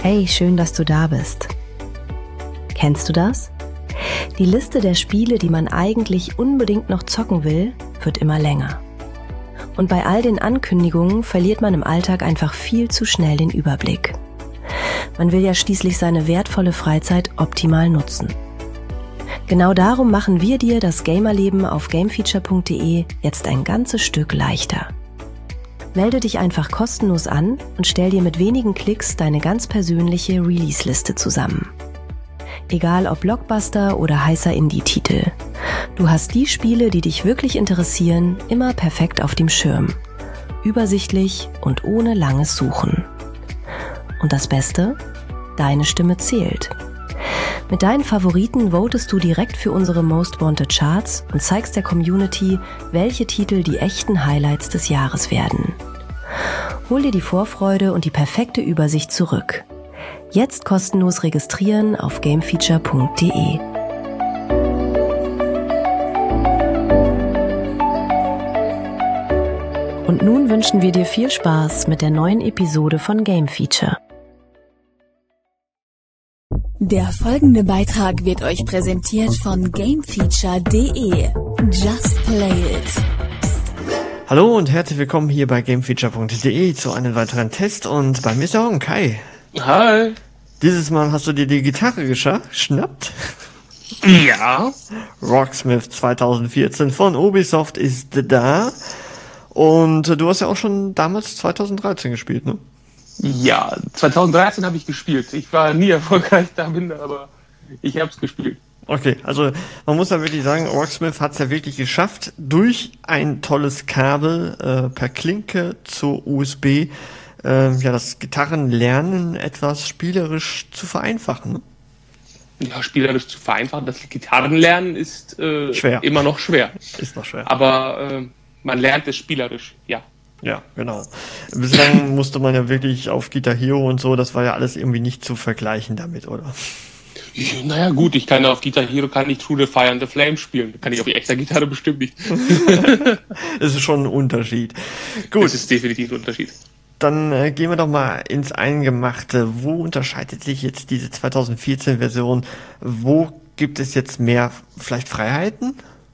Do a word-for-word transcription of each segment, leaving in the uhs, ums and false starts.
Hey, schön, dass du da bist. Kennst du das? Die Liste der Spiele, die man eigentlich unbedingt noch zocken will, wird immer länger. Und bei all den Ankündigungen verliert man im Alltag einfach viel zu schnell den Überblick. Man will ja schließlich seine wertvolle Freizeit optimal nutzen. Genau darum machen wir dir das Gamerleben auf gamefeature punkt de jetzt ein ganzes Stück leichter. Melde dich einfach kostenlos an und stell dir mit wenigen Klicks deine ganz persönliche Release-Liste zusammen. Egal ob Blockbuster oder heißer Indie-Titel. Du hast die Spiele, die dich wirklich interessieren, immer perfekt auf dem Schirm. Übersichtlich und ohne langes Suchen. Und das Beste? Deine Stimme zählt. Mit deinen Favoriten votest du direkt für unsere Most Wanted Charts und zeigst der Community, welche Titel die echten Highlights des Jahres werden. Hol dir die Vorfreude und die perfekte Übersicht zurück. Jetzt kostenlos registrieren auf gamefeature punkt de. Und nun wünschen wir dir viel Spaß mit der neuen Episode von Game Feature. Der folgende Beitrag wird euch präsentiert von gamefeature punkt de. Just play it. Hallo und herzlich willkommen hier bei gamefeature punkt de zu einem weiteren Test und bei mir ist auch Kai. Hi. Dieses Mal hast du dir die Gitarre geschnappt. Ja. Rocksmith zwanzig vierzehn von Ubisoft ist da. Und du hast ja auch schon damals zwanzig dreizehn gespielt, ne? Ja, zwanzig dreizehn habe ich gespielt. Ich war nie erfolgreich damit, aber ich habe es gespielt. Okay, also man muss ja wirklich sagen, Rocksmith hat es ja wirklich geschafft, durch ein tolles Kabel äh, per Klinke zur U S B äh, ja das Gitarrenlernen etwas spielerisch zu vereinfachen. Ne? Ja, spielerisch zu vereinfachen. Das Gitarrenlernen ist äh, schwer. immer noch schwer. Ist noch schwer. Aber äh, man lernt es spielerisch, ja. Ja, genau. Bislang musste man ja wirklich auf Guitar Hero und so, das war ja alles irgendwie nicht zu vergleichen damit, oder? Naja gut, ich kann auf Guitar Hero kann ich Through the Fire and the Flame spielen. Kann ich auf echter Gitarre bestimmt nicht. Das ist schon ein Unterschied. Gut. Das ist definitiv ein Unterschied. Dann äh, gehen wir doch mal ins Eingemachte. Wo unterscheidet sich jetzt diese zwanzig vierzehn Version? Wo gibt es jetzt mehr vielleicht Freiheiten?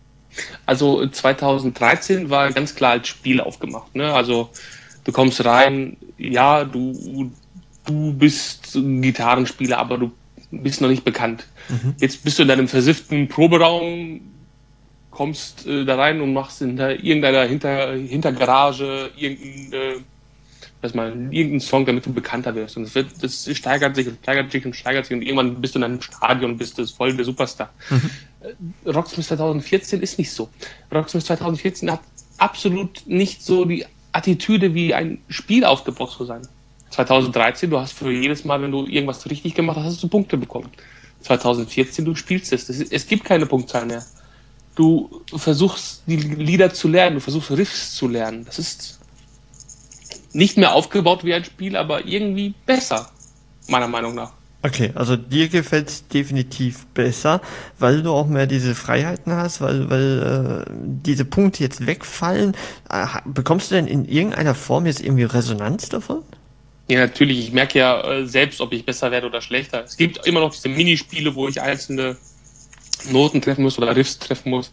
Also zwanzig dreizehn war ganz klar als Spiel aufgemacht. Ne? Also du kommst rein, ja, du, du bist ein Gitarrenspieler, aber du bist noch nicht bekannt. Mhm. Jetzt bist du in deinem versifften Proberaum, kommst äh, da rein und machst in der, irgendeiner Hinter, Hintergarage irgendeinen äh, weiß mal, irgendeinen Song, damit du bekannter wirst. Und das, wird, das steigert sich und steigert sich und steigert sich und irgendwann bist du in einem Stadion und bist das voll der Superstar. Mhm. Rocksmith zwanzig vierzehn ist nicht so. Rocksmith zwanzig vierzehn hat absolut nicht so die Attitüde, wie ein Spiel aufgebaut zu sein. zwanzig dreizehn, du hast für jedes Mal, wenn du irgendwas richtig gemacht hast, hast du Punkte bekommen. zwanzig vierzehn, du spielst es. Es, es gibt keine Punktzahl mehr. Du versuchst, die Lieder zu lernen, du versuchst Riffs zu lernen. Das ist nicht mehr aufgebaut wie ein Spiel, aber irgendwie besser, meiner Meinung nach. Okay, also dir gefällt es definitiv besser, weil du auch mehr diese Freiheiten hast, weil, weil äh, diese Punkte jetzt wegfallen. Äh, bekommst du denn in irgendeiner Form jetzt irgendwie Resonanz davon? Ja, natürlich. Ich merke ja äh, selbst, ob ich besser werde oder schlechter. Es gibt immer noch diese Minispiele, wo ich einzelne Noten treffen muss oder Riffs treffen muss.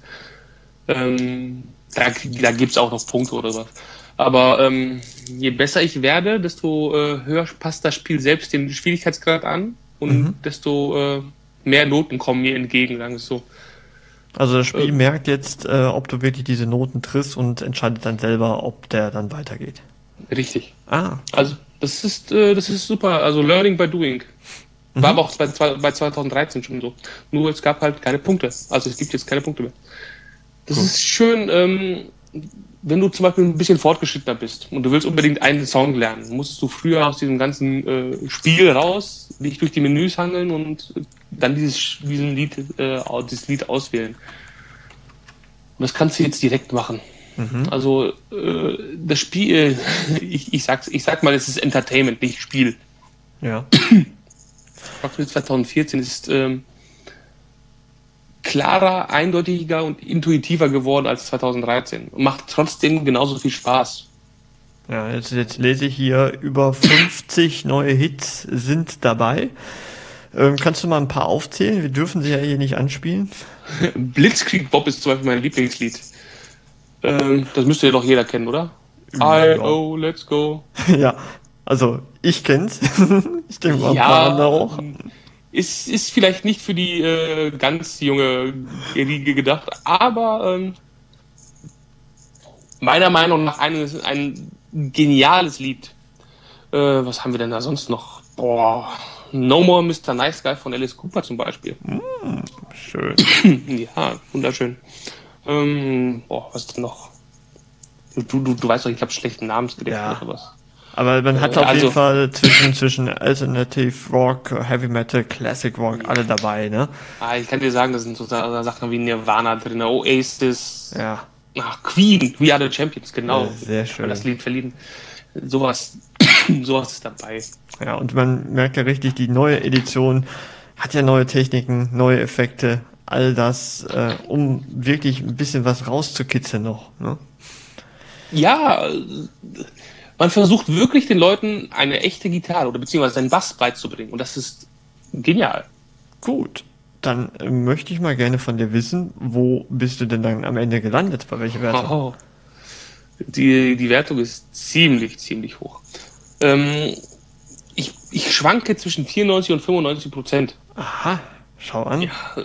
Ähm, da da gibt es auch noch Punkte oder was. Aber ähm, je besser ich werde, desto äh, höher passt das Spiel selbst den Schwierigkeitsgrad an und mhm. desto äh, mehr Noten kommen mir entgegen, sagen wir es so. Also das Spiel ähm, merkt jetzt, äh, ob du wirklich diese Noten triffst und entscheidet dann selber, ob der dann weitergeht. Richtig. Ah. Also das ist äh, das ist super. Also Learning by Doing. War mhm. aber auch bei, bei zwanzig dreizehn schon so. Nur es gab halt keine Punkte. Also es gibt jetzt keine Punkte mehr. Das cool. ist schön, ähm, wenn du zum Beispiel ein bisschen fortgeschrittener bist und du willst unbedingt einen Song lernen, musst du früher aus diesem ganzen äh, Spiel raus, dich durch die Menüs hangeln und dann dieses, diesen Lied, äh, dieses Lied auswählen. Und das kannst du jetzt direkt machen. Mhm. Also äh, das Spiel, ich, ich, sag's, ich sag mal, es ist Entertainment, nicht Spiel. Ja. Rocksmith zwanzig vierzehn ist ähm, klarer, eindeutiger und intuitiver geworden als zwanzig dreizehn und macht trotzdem genauso viel Spaß. Ja, jetzt, jetzt lese ich hier, über fünfzig neue Hits sind dabei. Ähm, kannst du mal ein paar aufzählen? Wir dürfen sie ja hier nicht anspielen. Blitzkrieg Bob ist zum Beispiel mein Lieblingslied. Ähm, das müsste ja doch jeder kennen, oder? Ja. I O, let's go. Ja, also ich kenn's. Ich denke mal, ein Ja, paar andere auch. Ist, ist vielleicht nicht für die äh, ganz junge Riege gedacht, aber ähm, meiner Meinung nach ein, ein geniales Lied. Äh, was haben wir denn da sonst noch? Boah, No More Mister Nice Guy von Alice Cooper zum Beispiel. Mm, schön. Ja, wunderschön. Ähm, boah, was ist denn noch? Du, du, du weißt doch, ich habe schlechten Namensgedächtnis Ja. oder was. Aber man hat Äh, auf also- jeden Fall zwischen, zwischen Alternative Rock, Heavy Metal, Classic Rock, alle dabei, ne? Ah, ich kann dir sagen, da sind so Sa- Sachen wie Nirvana drin, Oasis, Ja. ach, Queen, We Are the Champions, genau. Ja, sehr Ich hab schön. Das Lied verliehen. Sowas, sowas ist dabei. Ja, und man merkt ja richtig, die neue Edition hat ja neue Techniken, neue Effekte, all das, äh, um wirklich ein bisschen was rauszukitzeln noch, ne? Ja, äh, man versucht wirklich den Leuten eine echte Gitarre oder beziehungsweise einen Bass beizubringen und das ist genial. Gut, dann äh, möchte ich mal gerne von dir wissen, wo bist du denn dann am Ende gelandet, bei welcher Wertung? Oh. Die, die Wertung ist ziemlich, ziemlich hoch. Ähm, ich, ich schwanke zwischen vierundneunzig und fünfundneunzig Prozent. Aha, schau an.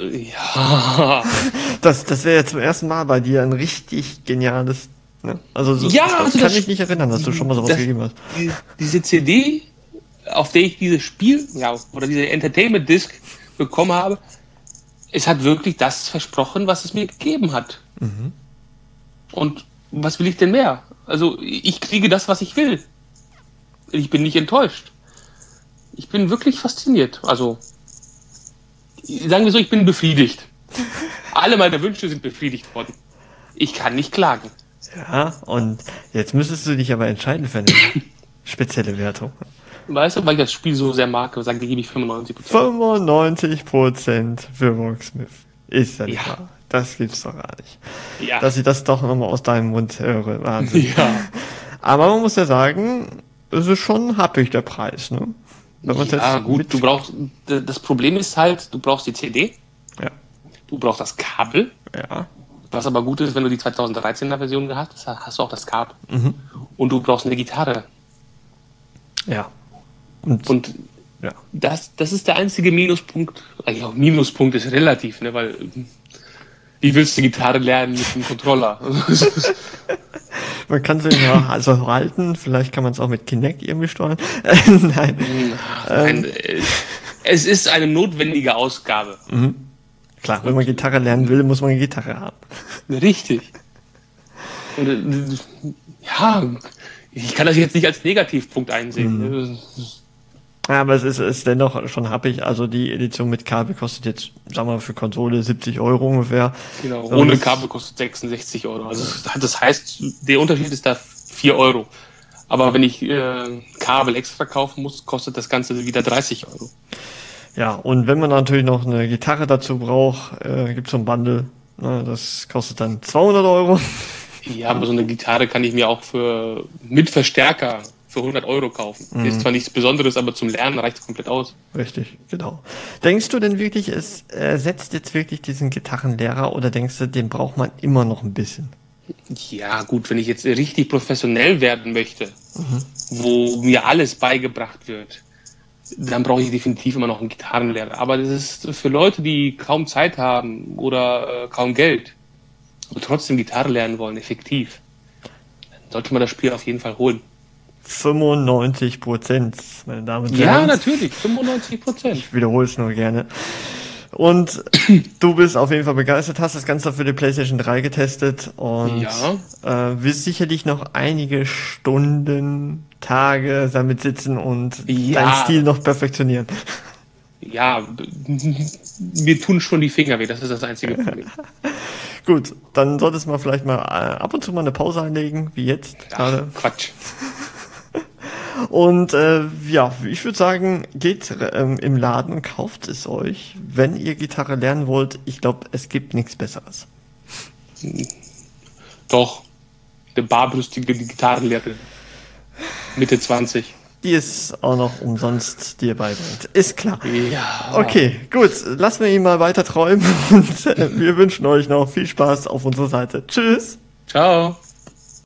Ja. Das, das wäre ja zum ersten Mal bei dir ein richtig geniales, ne? Also so, Ja, das also kann das- ich nicht erinnern, dass du schon mal sowas das- gegeben hast. Die, diese C D, auf der ich dieses Spiel, ja, oder diese Entertainment Disc bekommen habe, es hat wirklich das versprochen, was es mir gegeben hat. Mhm. Und was will ich denn mehr? Also, ich kriege das, was ich will. Ich bin nicht enttäuscht. Ich bin wirklich fasziniert. Also, sagen wir so, ich bin befriedigt. Alle meine Wünsche sind befriedigt worden. Ich kann nicht klagen. Ja, und jetzt müsstest du dich aber entscheiden für eine spezielle Wertung. Weißt du, weil ich das Spiel so sehr mag, sage ich, gebe ich fünfundneunzig Prozent. fünfundneunzig Prozent für Rocksmith. Ist ja nicht Ja. wahr. Das gibt's doch gar nicht. Ja. Dass ich das doch nochmal aus deinem Mund höre. Wahnsinn. ja. Aber man muss ja sagen, es ist schon happig der Preis, ne? Wenn man's Ja, jetzt gut, mit- du brauchst, das Problem ist halt, du brauchst die C D, Ja, du brauchst das Kabel, ja. was aber gut ist, wenn du die zweitausenddreizehner Version gehabt hast, hast du auch das Kabel. Mhm. Und du brauchst eine Gitarre. Ja. Und, Und ja. das, das ist der einzige Minuspunkt. Eigentlich auch Minuspunkt ist relativ, ne, weil wie willst du Gitarre lernen mit einem Controller? Man kann sie ja also halten, vielleicht kann man es auch mit Kinect irgendwie steuern. Nein. Nein, äh, es ist eine notwendige Ausgabe. Klar, wenn man Gitarre lernen will, muss man eine Gitarre haben. Richtig. Und, äh, ja, ich kann das jetzt nicht als Negativpunkt einsehen. Ja, aber es ist, ist dennoch schon happig. Also die Edition mit Kabel kostet jetzt, sagen wir mal, für Konsole siebzig Euro ungefähr. Genau, Und ohne das- Kabel kostet sechsundsechzig Euro. Also das heißt, der Unterschied ist da vier Euro. Aber wenn ich äh, Kabel extra kaufen muss, kostet das Ganze wieder dreißig Euro. Ja, und wenn man natürlich noch eine Gitarre dazu braucht, äh, gibt es so ein Bundle. Ne, das kostet dann zweihundert Euro. Ja, aber so eine Gitarre kann ich mir auch für mit Verstärker für hundert Euro kaufen. Ist zwar nichts Besonderes, aber zum Lernen reicht es komplett aus. Richtig, genau. Denkst du denn wirklich, es ersetzt jetzt wirklich diesen Gitarrenlehrer oder denkst du, den braucht man immer noch ein bisschen? Ja, gut, wenn ich jetzt richtig professionell werden möchte, wo mir alles beigebracht wird, dann brauche ich definitiv immer noch einen Gitarrenlehrer. Aber das ist für Leute, die kaum Zeit haben oder äh, kaum Geld, aber trotzdem Gitarre lernen wollen, effektiv, dann sollte man das Spiel auf jeden Fall holen. fünfundneunzig Prozent, meine Damen und Ja, Herren. natürlich, fünfundneunzig Prozent. Ich wiederhole es nur gerne. Und du bist auf jeden Fall begeistert, hast das Ganze für die PlayStation drei getestet und Ja. äh, wirst sicherlich noch einige Stunden, Tage damit sitzen und Ja. deinen Stil noch perfektionieren. Ja, mir tun schon die Finger weh, das ist das einzige Problem. Gut, dann solltest du mal vielleicht mal äh, ab und zu mal eine Pause einlegen, wie jetzt Ach, gerade. Quatsch. Und äh, ja, ich würde sagen, geht ähm, im Laden und kauft es euch, wenn ihr Gitarre lernen wollt. Ich glaube, es gibt nichts Besseres. Doch, eine barbrüstige Gitarrenlehrerin. Mitte zwanzig. Die es auch noch umsonst dir beibringt. Ist klar. Ja. Okay, gut. Lassen wir ihn mal weiter träumen und äh, wir wünschen euch noch viel Spaß auf unserer Seite. Tschüss. Ciao.